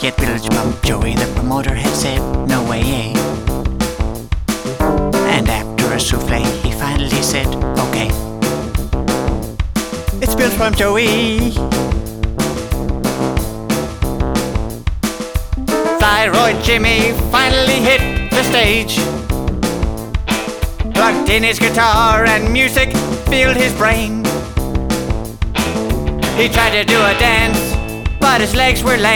get Village Pump Joey, the promoter had said no way, eh? And after a souffle, he finally said, okay. It's Village Pump Joey. Thyroid Jimmy finally hit the stage, plugged in his guitar and music filled his brain. He tried to do a dance, but his legs were lame.